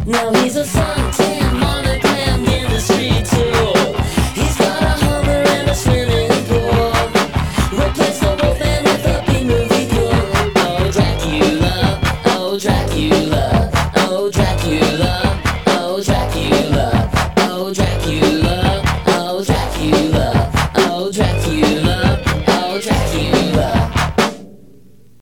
Now he's a suntan monogram in the street too. He's got a Hummer and a swimming pool. Replace the Wolfman with a B-movie cool. Oh Dracula, oh Dracula, oh Dracula, oh Dracula, oh Dracula, oh Dracula.